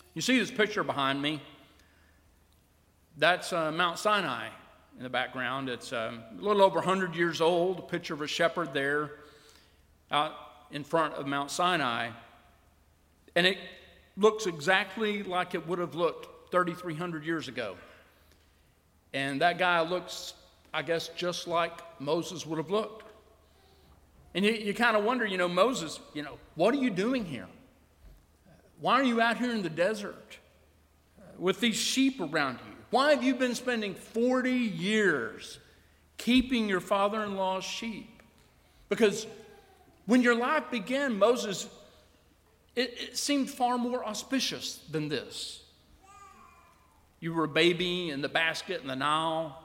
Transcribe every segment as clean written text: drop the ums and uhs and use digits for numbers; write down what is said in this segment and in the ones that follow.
You see this picture behind me? That's Mount Sinai in the background. It's a little over 100 years old, a picture of a shepherd there out in front of Mount Sinai. And it looks exactly like it would have looked 3,300 years ago. And that guy looks, I guess, just like Moses would have looked. And you kind of wonder, Moses, what are you doing here? Why are you out here in the desert with these sheep around you? Why have you been spending 40 years keeping your father-in-law's sheep? Because when your life began, Moses, it seemed far more auspicious than this. You were a baby in the basket in the Nile.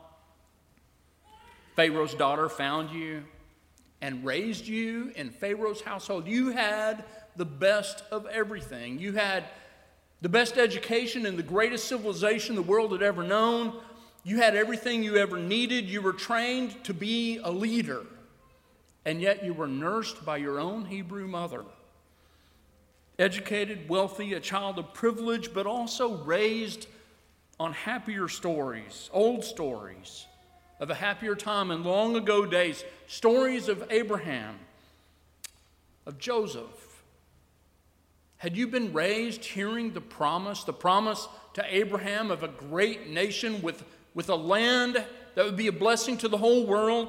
Pharaoh's daughter found you and raised you in Pharaoh's household. You had the best of everything. You had the best education in the greatest civilization the world had ever known. You had everything you ever needed. You were trained to be a leader. And yet you were nursed by your own Hebrew mother. Educated, wealthy, a child of privilege, but also raised on happier stories, old stories of a happier time in long ago days, stories of Abraham, of Joseph. Had you been raised hearing the promise to Abraham of a great nation with a land that would be a blessing to the whole world?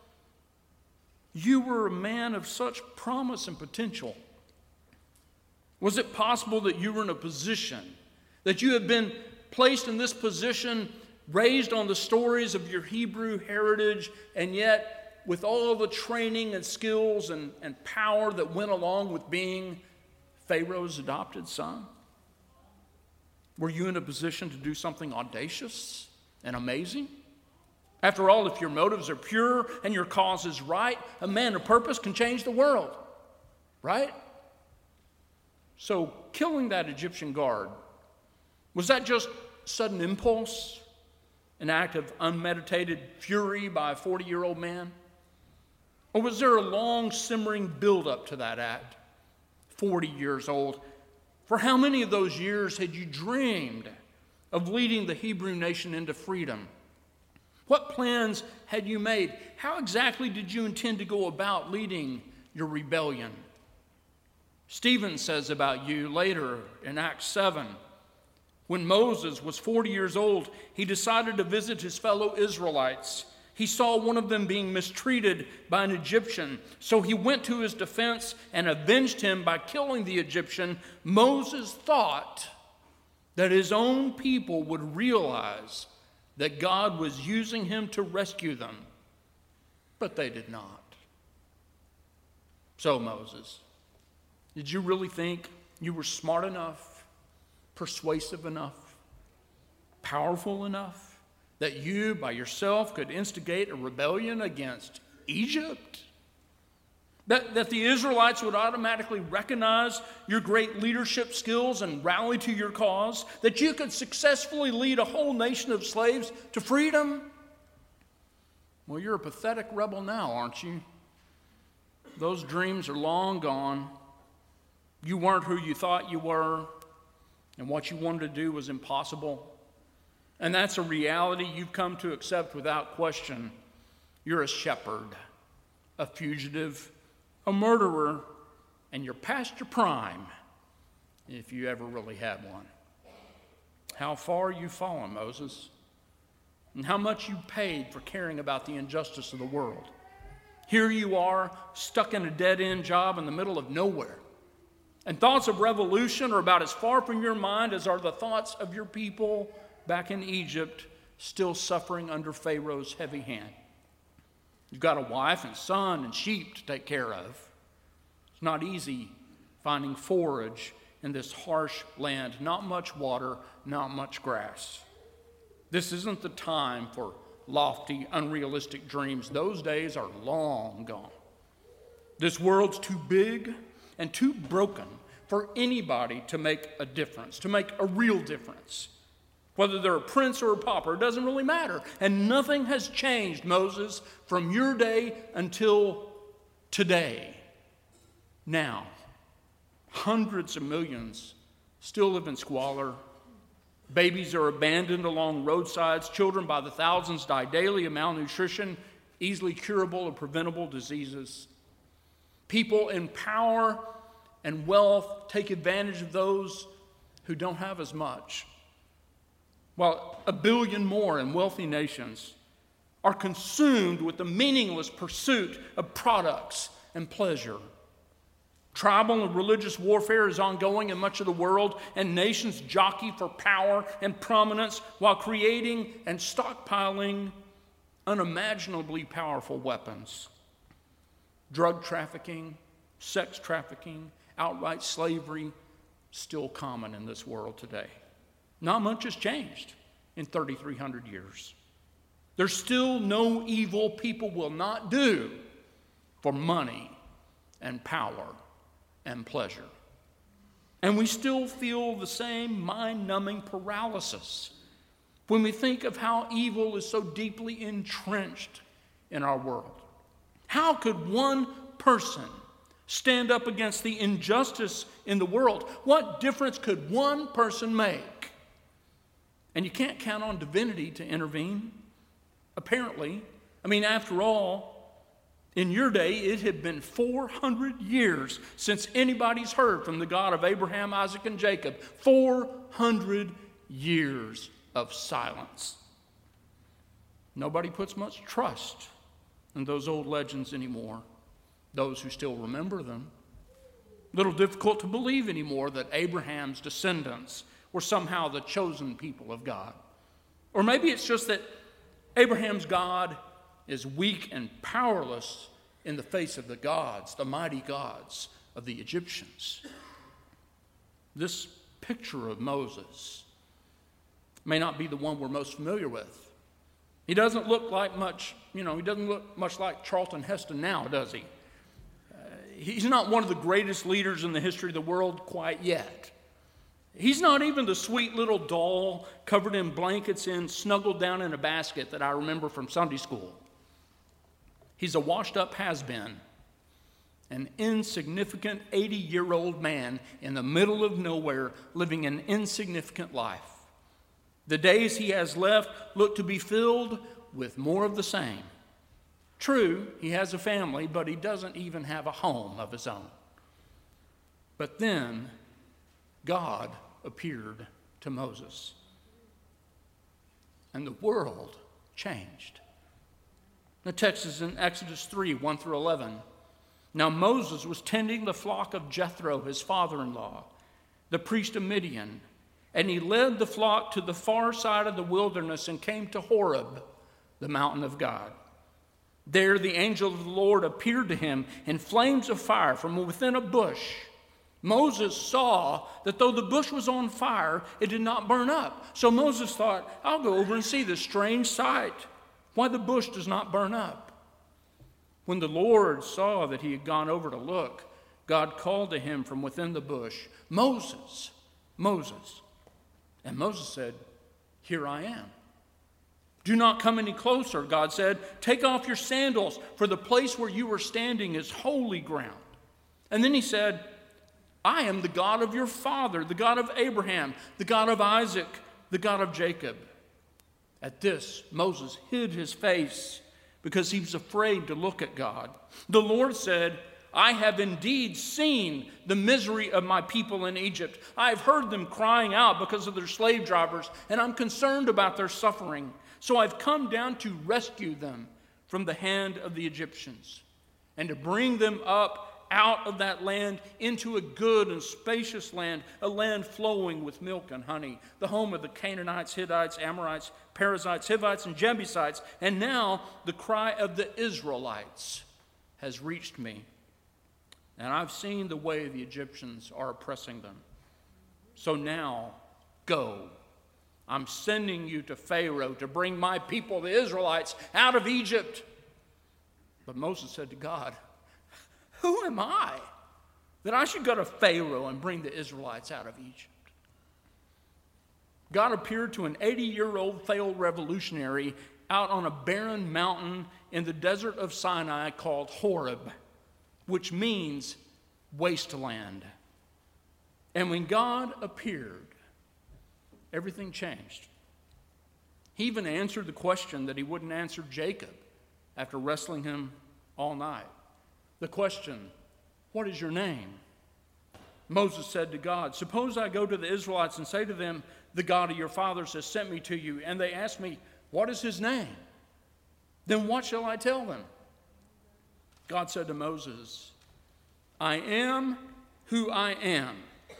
You were a man of such promise and potential. Was it possible that you were in a position, that you had been placed in this position, raised on the stories of your Hebrew heritage, and yet with all the training and skills and power that went along with being Pharaoh's adopted son? Were you in a position to do something audacious and amazing? After all, if your motives are pure and your cause is right, a man of purpose can change the world, right? So killing that Egyptian guard, was that just sudden impulse, an act of unmeditated fury by a 40-year-old man? Or was there a long simmering buildup to that act? 40 years old. For how many of those years had you dreamed of leading the Hebrew nation into freedom? What plans had you made? How exactly did you intend to go about leading your rebellion? Stephen says about you later in Acts 7, when Moses was 40 years old, he decided to visit his fellow Israelites. He saw one of them being mistreated by an Egyptian, so he went to his defense and avenged him by killing the Egyptian. Moses thought that his own people would realize that God was using him to rescue them, but they did not. So Moses, did you really think you were smart enough, persuasive enough, powerful enough that you by yourself could instigate a rebellion against Egypt? That the Israelites would automatically recognize your great leadership skills and rally to your cause? That you could successfully lead a whole nation of slaves to freedom? Well, you're a pathetic rebel now, aren't you? Those dreams are long gone. You weren't who you thought you were, and what you wanted to do was impossible. And that's a reality you've come to accept without question. You're a shepherd, a fugitive, a murderer, and you're past your prime, if you ever really had one. How far you've fallen, Moses, and how much you paid for caring about the injustice of the world. Here you are, stuck in a dead-end job in the middle of nowhere. And thoughts of revolution are about as far from your mind as are the thoughts of your people back in Egypt, still suffering under Pharaoh's heavy hand. You've got a wife and son and sheep to take care of. It's not easy finding forage in this harsh land. Not much water, not much grass. This isn't the time for lofty, unrealistic dreams. Those days are long gone. This world's too big and too broken for anybody to make a difference, to make a real difference. Whether they're a prince or a pauper, it doesn't really matter. And nothing has changed, Moses, from your day until today. Now, hundreds of millions still live in squalor. Babies are abandoned along roadsides. Children by the thousands die daily of malnutrition, easily curable or preventable diseases. People in power and wealth take advantage of those who don't have as much, while 1 billion more in wealthy nations are consumed with the meaningless pursuit of products and pleasure. Tribal and religious warfare is ongoing in much of the world, and nations jockey for power and prominence while creating and stockpiling unimaginably powerful weapons. Drug trafficking, sex trafficking, outright slavery, still common in this world today. Not much has changed in 3,300 years. There's still no evil people will not do for money and power and pleasure. And we still feel the same mind-numbing paralysis when we think of how evil is so deeply entrenched in our world. How could one person stand up against the injustice in the world? What difference could one person make? And you can't count on divinity to intervene, apparently. After all, in your day, it had been 400 years since anybody's heard from the God of Abraham, Isaac, and Jacob. 400 years of silence. Nobody puts much trust in those old legends anymore, those who still remember them. Little difficult to believe anymore that Abraham's descendants were somehow the chosen people of God. Or maybe it's just that Abraham's God is weak and powerless in the face of the gods, the mighty gods of the Egyptians. This picture of Moses may not be the one we're most familiar with. He doesn't look like much, he doesn't look much like Charlton Heston now, does he? He's not one of the greatest leaders in the history of the world quite yet. He's not even the sweet little doll covered in blankets and snuggled down in a basket that I remember from Sunday school. He's a washed-up has-been, an insignificant 80-year-old man in the middle of nowhere living an insignificant life. The days he has left look to be filled with more of the same. True, he has a family, but he doesn't even have a home of his own. But then God appeared to Moses, and the world changed. The text is in Exodus 3, 1 through 11. Now Moses was tending the flock of Jethro, his father-in-law, the priest of Midian, and he led the flock to the far side of the wilderness and came to Horeb, the mountain of God. There the angel of the Lord appeared to him in flames of fire from within a bush. Moses saw that though the bush was on fire, it did not burn up. So Moses thought, I'll go over and see this strange sight, why the bush does not burn up. When the Lord saw that he had gone over to look, God called to him from within the bush, Moses, Moses. And Moses said, Here I am. Do not come any closer, God said. Take off your sandals, for the place where you are standing is holy ground. And then he said, I am the God of your father, the God of Abraham, the God of Isaac, the God of Jacob. At this, Moses hid his face because he was afraid to look at God. The Lord said, I have indeed seen the misery of my people in Egypt. I have heard them crying out because of their slave drivers, and I'm concerned about their suffering. So I've come down to rescue them from the hand of the Egyptians and to bring them up out of that land into a good and spacious land, a land flowing with milk and honey, the home of the Canaanites, Hittites, Amorites, Perizzites, Hivites, and Jebusites. And now the cry of the Israelites has reached me, and I've seen the way the Egyptians are oppressing them. So now, go. I'm sending you to Pharaoh to bring my people, the Israelites, out of Egypt. But Moses said to God, who am I that I should go to Pharaoh and bring the Israelites out of Egypt? God appeared to an 80-year-old failed revolutionary out on a barren mountain in the desert of Sinai called Horeb, which means wasteland. And when God appeared, everything changed. He even answered the question that he wouldn't answer Jacob after wrestling him all night. The question, what is your name? Moses said to God, suppose I go to the Israelites and say to them, the God of your fathers has sent me to you, and they ask me, what is his name? Then what shall I tell them? God said to Moses, I am who I am.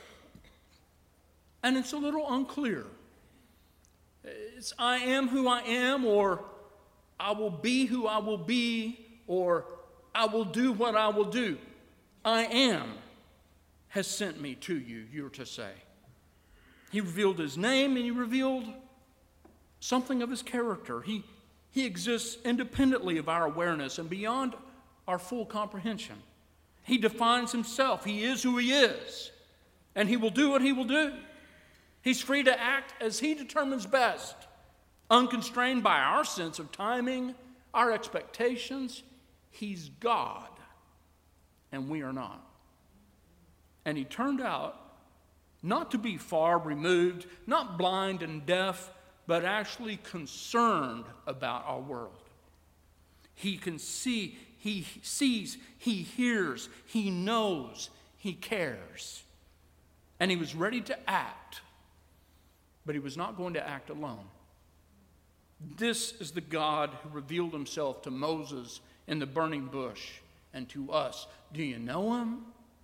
And it's a little unclear. It's I am who I am, or I will be who I will be, or I will do what I will do. I am has sent me to you, you're to say. He revealed his name, and he revealed something of his character. He exists independently of our awareness and beyond our full comprehension. He defines himself. He is who he is, and he will do what he will do. He's free to act as he determines best, unconstrained by our sense of timing, our expectations. He's God, and we are not. And he turned out not to be far removed, not blind and deaf, but actually concerned about our world. He can see, he sees, he hears, he knows, he cares. And he was ready to act, but he was not going to act alone. This is the God who revealed himself to Moses in the burning bush and to us. Do you know him?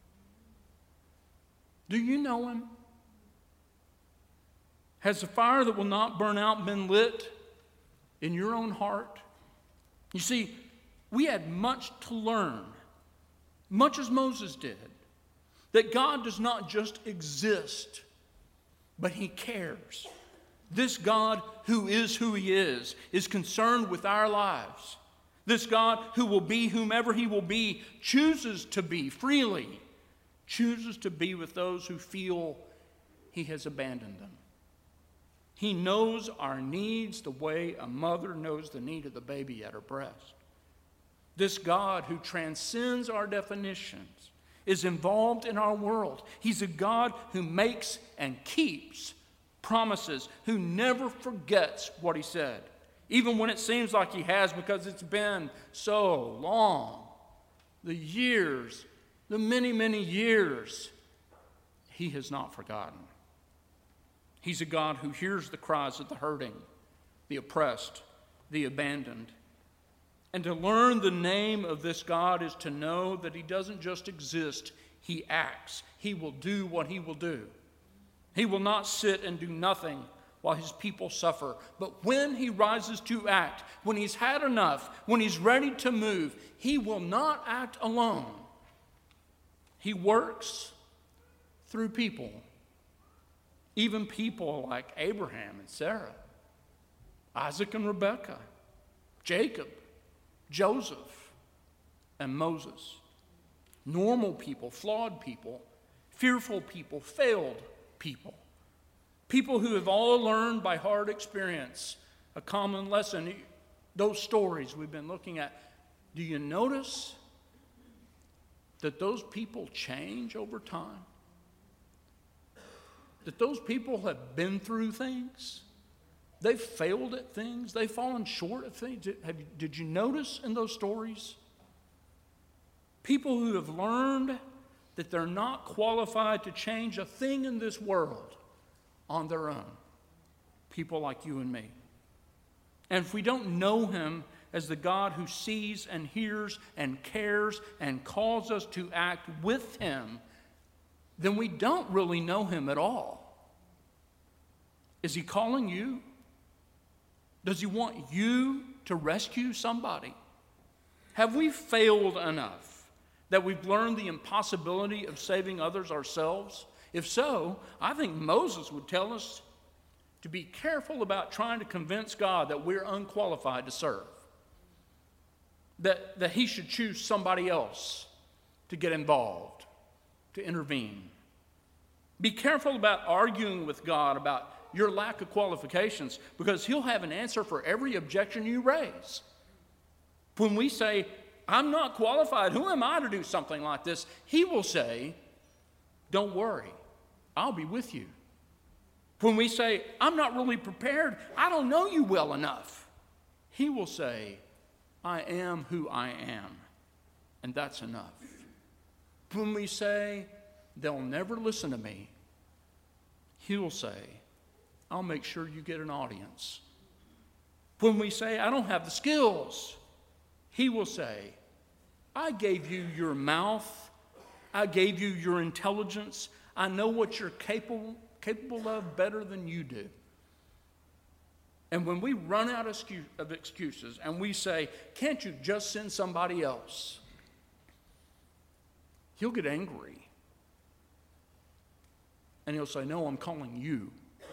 Do you know him? Has the fire that will not burn out been lit in your own heart? You see, we had much to learn, much as Moses did, that God does not just exist, but he cares. This God who he is concerned with our lives. This God who will be whomever he will be, chooses to be freely, chooses to be with those who feel he has abandoned them. He knows our needs the way a mother knows the need of the baby at her breast. This God who transcends our definitions is involved in our world. He's a God who makes and keeps promises, who never forgets what he said, even when it seems like he has, because it's been so long. The years, the many, many years, he has not forgotten. He's a God who hears the cries of the hurting, the oppressed, the abandoned. And to learn the name of this God is to know that he doesn't just exist, he acts. He will do what he will do. He will not sit and do nothing while his people suffer. But when he rises to act, when he's had enough, when he's ready to move, he will not act alone. He works through people. Even people like Abraham and Sarah, Isaac and Rebekah, Jacob, Joseph, and Moses. Normal people, flawed people, fearful people, failed people. People who have all learned by hard experience a common lesson. Those stories we've been looking at. Do you notice that those people change over time? That those people have been through things. They've failed at things. They've fallen short of things. Did you notice in those stories? People who have learned that they're not qualified to change a thing in this world on their own. People like you and me. And if we don't know him as the God who sees and hears and cares and calls us to act with him, then we don't really know him at all. Is he calling you? Does he want you to rescue somebody? Have we failed enough that we've learned the impossibility of saving others ourselves? If so, I think Moses would tell us to be careful about trying to convince God that we're unqualified to serve. That he should choose somebody else to get involved, to intervene. Be careful about arguing with God about your lack of qualifications, because he'll have an answer for every objection you raise. When we say, I'm not qualified, who am I to do something like this? He will say, don't worry. I'll be with you. When we say, I'm not really prepared, I don't know you well enough, He will say, I am who I am, and that's enough. When we say, they'll never listen to me, He will say, I'll make sure you get an audience. When we say, I don't have the skills, He will say, I gave you your mouth, I gave you your intelligence, I know what you're capable of better than you do. And when we run out of excuses and we say, can't you just send somebody else? He'll get angry. And He'll say, no, I'm calling you.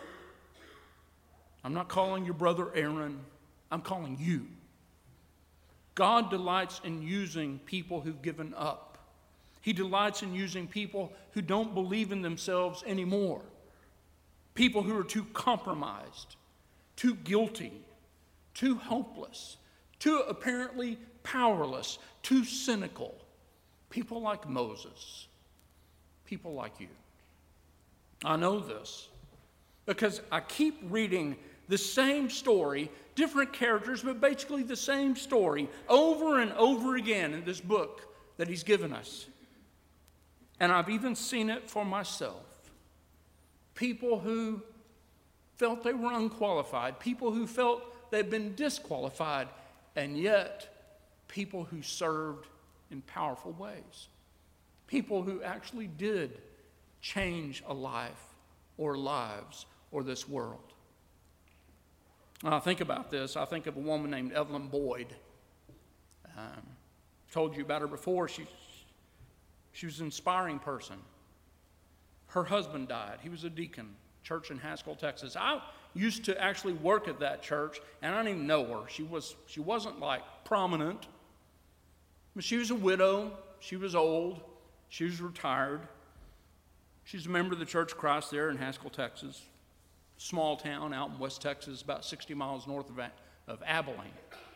I'm not calling your brother Aaron. I'm calling you. God delights in using people who've given up. He delights in using people who don't believe in themselves anymore. People who are too compromised, too guilty, too hopeless, too apparently powerless, too cynical. People like Moses. People like you. I know this because I keep reading the same story, different characters, but basically the same story over and over again in this book that He's given us. And I've even seen it for myself. People who felt they were unqualified, people who felt they'd been disqualified, and yet people who served in powerful ways. People who actually did change a life or lives or this world. When I think about this, I think of a woman named Evelyn Boyd. Told you about her before. She was an inspiring person. Her husband died. He was a deacon, church in Haskell, Texas. I used to actually work at that church, and I didn't even know her. She wasn't like prominent, but she was a widow. She was old. She was retired. She's a member of the Church of Christ there in Haskell, Texas. Small town out in West Texas, about 60 miles north of Abilene.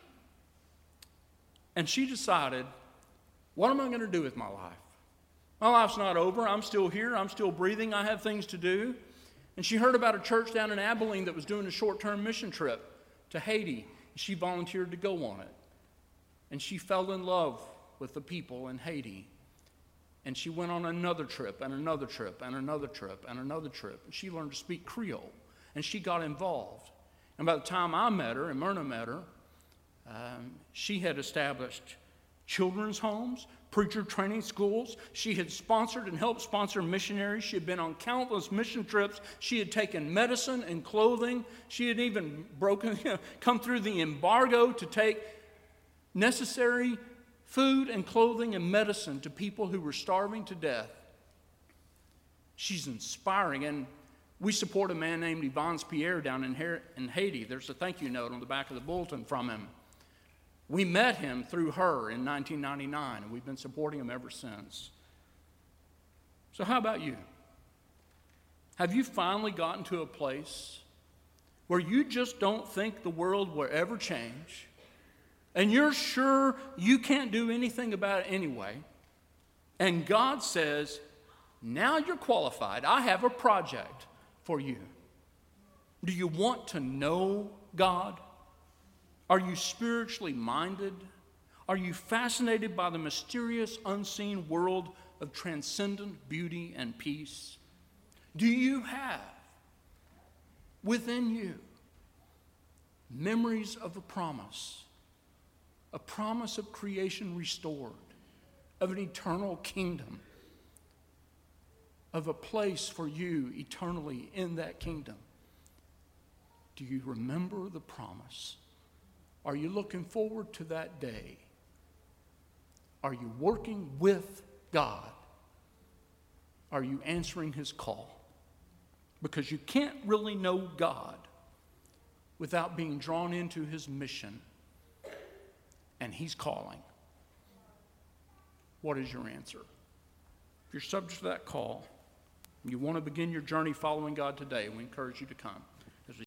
And she decided, what am I going to do with my life? My life's not over. I'm still here. I'm still breathing. I have things to do. And she heard about a church down in Abilene that was doing a short-term mission trip to Haiti. She volunteered to go on it. And she fell in love with the people in Haiti. And she went on another trip and another trip and another trip and another trip. And she learned to speak Creole. And she got involved. And by the time I met her and Myrna met her, she had established children's homes, preacher training schools. She had sponsored and helped sponsor missionaries. She had been on countless mission trips. She had taken medicine and clothing. She had even come through the embargo to take necessary food and clothing and medicine to people who were starving to death. She's inspiring. And we support a man named Yvonne Pierre down in Haiti. There's a thank you note on the back of the bulletin from him. We met him through her in 1999, and we've been supporting him ever since. So how about you? Have you finally gotten to a place where you just don't think the world will ever change, and you're sure you can't do anything about it anyway, and God says, now you're qualified. I have a project for you. Do you want to know God? Are you spiritually minded? Are you fascinated by the mysterious, unseen world of transcendent beauty and peace? Do you have within you memories of a promise of creation restored, of an eternal kingdom, of a place for you eternally in that kingdom? Do you remember the promise? Are you looking forward to that day? Are you working with God? Are you answering His call? Because you can't really know God without being drawn into His mission. And He's calling. What is your answer? If you're subject to that call, you want to begin your journey following God today, we encourage you to come.